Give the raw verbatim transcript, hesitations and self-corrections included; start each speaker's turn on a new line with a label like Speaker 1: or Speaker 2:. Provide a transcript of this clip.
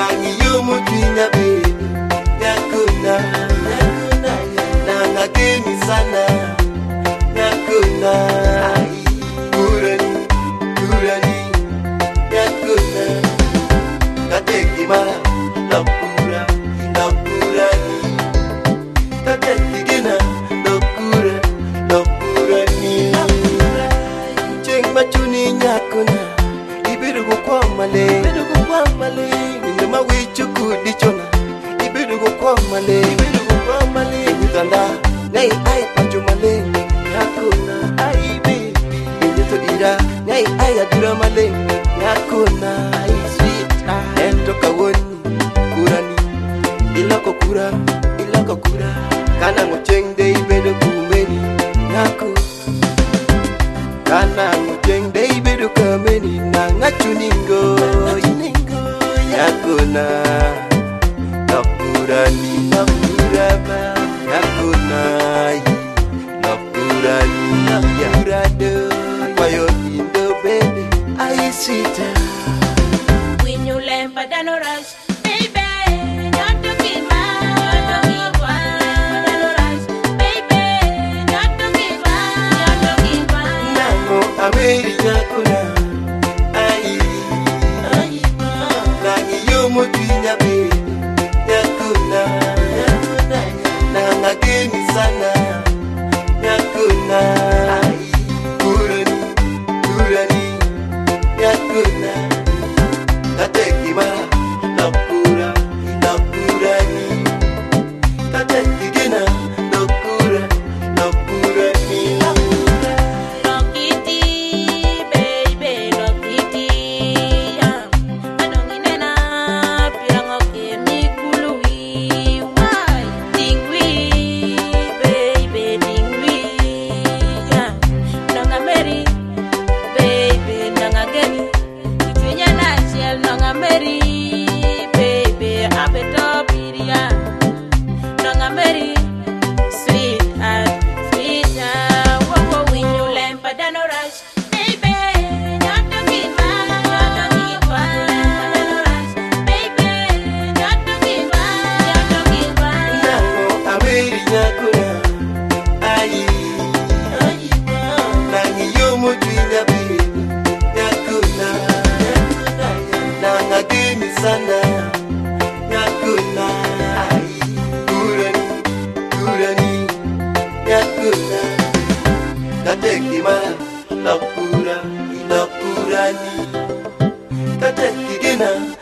Speaker 1: nangi yomu tuinya baby yakuna yakuna nanga geni sana yakuna kurani kurani yakuna kateki mara lapura lapura ni kateki gina lapura lapura ni cheng machuni yakuna ibiru kwa male ibiru kwa male ndema wichu kudichona ibiru kwa male ibiru kwa male utanda nei ai pachumale yakuna ai baby njeto ira nei ai adura male yakuna ai sweet ento kawoni kurani ilako kura ilako kura kana ngocheng dei bedo kumeni yaku kana ngocheng dei bedo kameni na ngachuningo yakuna napurani napuraba yakuna napurani napurado payo indo baby I sweet
Speaker 2: when you lamp but no rush baby not to give up not to give up no rush baby not to give up not to give up
Speaker 1: namo ameri yakuna ai ai nangi yomo tuinya baby yakuna yakuna nanga geni sana yakuna ai kurani kurani yakuna kateki mara lapura lapura ni kateki gina lapura lapura ni
Speaker 2: Lokiti baby lokiti ya anonginena pirango kemi kului why dingwi baby dingwi ya nanga meri baby nanga geni kitwinya na chiel nanga meri baby abeto piria nanga meri sweet and sweet and wow wow when you lamp but no rush baby not to give up not to give up no rush baby not to give up not to give up
Speaker 1: namo ameri yakuna ai ai nangi yomo tuinya baby yakuna yakuna nanga geni sana yakuna ai kurani kurani yakuna kateki mara lapura lapura ni kateki gina